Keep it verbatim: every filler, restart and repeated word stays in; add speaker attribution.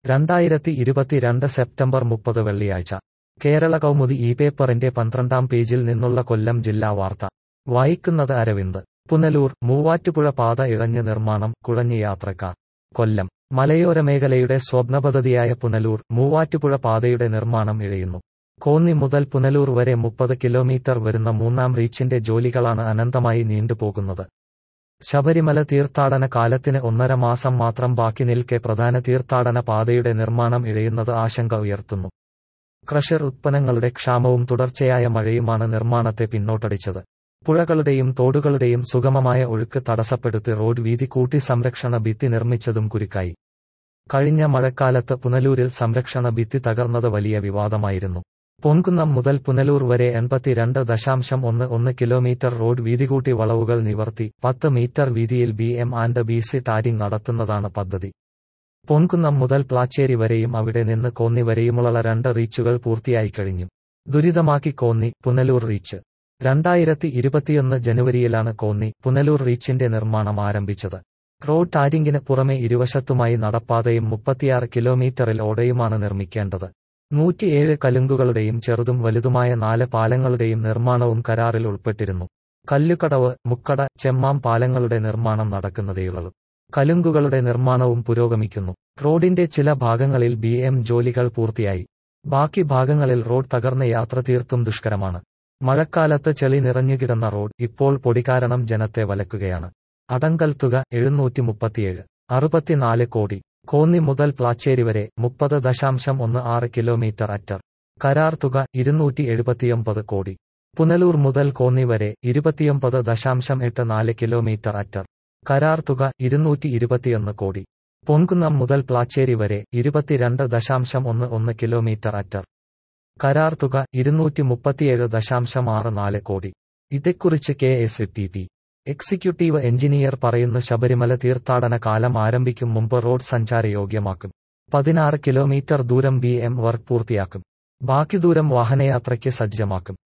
Speaker 1: രണ്ടായിരത്തി ഇരുപത്തിരണ്ട് സെപ്റ്റംബർ മുപ്പത് വെള്ളിയാഴ്ച കേരള കൗമുദി ഈ പേപ്പറിന്റെ പന്ത്രണ്ടാം പേജിൽ നിന്നുള്ള കൊല്ലം ജില്ലാ വാർത്ത വായിക്കുന്നത് അരവിന്ദ്. പുനലൂർ മൂവാറ്റുപുഴ പാത ഇഴഞ്ഞ് നിർമ്മാണം കുഴഞ്ഞ് യാത്രക്കാർ. കൊല്ലം മലയോര മേഖലയുടെ സ്വപ്നപദ്ധതിയായ പുനലൂർ മൂവാറ്റുപുഴ പാതയുടെ നിർമ്മാണം ഇഴയുന്നു. കോന്നി മുതൽ പുനലൂർ വരെ മുപ്പത് കിലോമീറ്റർ വരുന്ന മൂന്നാം റീച്ചിന്റെ ജോലികളാണ് അനന്തമായി നീണ്ടുപോകുന്നത്. ശബരിമല തീർത്ഥാടന കാലത്തിന് ഒന്നര മാസം മാത്രം ബാക്കി നിൽക്കെ പ്രധാന തീർത്ഥാടന പാതയുടെ നിർമ്മാണം ഇഴയുന്നത് ആശങ്ക ഉയർത്തുന്നു. ക്രഷർ ഉത്പന്നങ്ങളുടെ ക്ഷാമവും തുടർച്ചയായ മഴയുമാണ് നിർമ്മാണത്തെ പിന്നോട്ടടിച്ചത്. പുഴകളുടെയും തോടുകളുടെയും സുഗമമായ ഒഴുക്ക് തടസ്സപ്പെടുത്തി റോഡ് വീതി കൂട്ടി സംരക്ഷണ ഭിത്തി നിർമ്മിച്ചതും കുരുക്കായി. കഴിഞ്ഞ മഴക്കാലത്ത് പുനലൂരിൽ സംരക്ഷണ ഭിത്തി തകർന്നത് വലിയ വിവാദമായിരുന്നു. പൊൻകുന്നം മുതൽ പുനലൂർ വരെ എൺപത്തിരണ്ട് ദശാംശം ഒന്ന് ഒന്ന് കിലോമീറ്റർ റോഡ് വീതികൂട്ടി വളവുകൾ നിവർത്തി പത്ത് മീറ്റർ വീതിയിൽ B M and B C tarring നടത്തുന്നതാണ് പദ്ധതി. പൊൻകുന്നം മുതൽ പ്ലാച്ചേരി വരെയും അവിടെ നിന്ന് കോന്നി വരെയുമുള്ള രണ്ട് റീച്ചുകൾ പൂർത്തിയായി കഴിഞ്ഞു. ദുരിതമാക്കി കോന്നി പുനലൂർ റീച്ച്. രണ്ടായിരത്തി ഇരുപത്തിയൊന്ന് ജനുവരിയിലാണ് കോന്നി പുനലൂർ റീച്ചിന്റെ നിർമ്മാണം ആരംഭിച്ചത്. റോഡ് ടാരിംഗിന് പുറമെ ഇരുവശത്തുമായി നടപ്പാതയും മുപ്പത്തിയാറ് കിലോമീറ്ററിൽ ഓടയുമാണ് നിർമ്മിക്കേണ്ടത്. നൂറ്റിയേഴ് കലുങ്കുകളുടെയും ചെറുതും വലുതുമായ നാല് പാലങ്ങളുടെയും നിർമ്മാണവും കരാറിൽ ഉൾപ്പെട്ടിരുന്നു. കല്ലുകടവ്, മുക്കട, ചെമ്മാം പാലങ്ങളുടെ നിർമ്മാണം നടക്കുന്നതേയുള്ളൂ. കലുങ്കുകളുടെ നിർമ്മാണവും പുരോഗമിക്കുന്നു. റോഡിന്റെ ചില ഭാഗങ്ങളിൽ ബി എം ജോലികൾ പൂർത്തിയായി. ബാക്കി ഭാഗങ്ങളിൽ റോഡ് തകർന്ന് യാത്ര തീർത്തും ദുഷ്കരമാണ്. മഴക്കാലത്ത് ചെളി നിറഞ്ഞുകിടന്ന റോഡ് ഇപ്പോൾ പൊടി കാരണം ജനത്തെ വലക്കുകയാണ്. അടങ്കൽ തുക എഴുന്നൂറ്റി മുപ്പത്തിയേഴ് അറുപത്തിനാല് കോടി. കോന്നി മുതൽ പ്ലാച്ചേരി വരെ മുപ്പത് ദശാംശം ഒന്ന് ആറ് കിലോമീറ്റർ അറ്റർ. കരാർ തുക ഇരുന്നൂറ്റി എഴുപത്തിയൊമ്പത് കോടി. പുനലൂർ മുതൽ കോന്നി വരെ ഇരുപത്തിയൊമ്പത് ദശാംശം എട്ട് നാല് കിലോമീറ്റർ അറ്റർ. കരാർ തുക ഇരുന്നൂറ്റി ഇരുപത്തിയൊന്ന് കോടി. പൊൻകുന്നം മുതൽ പ്ലാച്ചേരി വരെ ഇരുപത്തിരണ്ട് ദശാംശം ഒന്ന് ഒന്ന് കിലോമീറ്റർ അറ്റർ. കരാർ തുക ഇരുന്നൂറ്റി മുപ്പത്തിയേഴ് ദശാംശം ആറ് നാല് കോടി. ഇതേക്കുറിച്ച് K S T P executive engineer പറയുന്നു. ശബരിമല തീർത്ഥാടന കാലം ആരംഭിക്കും മുമ്പ് റോഡ് സഞ്ചാരയോഗ്യമാക്കും. പതിനാറ് കിലോമീറ്റർ ദൂരം ബി എം വർക്ക് പൂർത്തിയാക്കും. ബാക്കി ദൂരം വാഹനയാത്രയ്ക്ക് സജ്ജമാക്കും.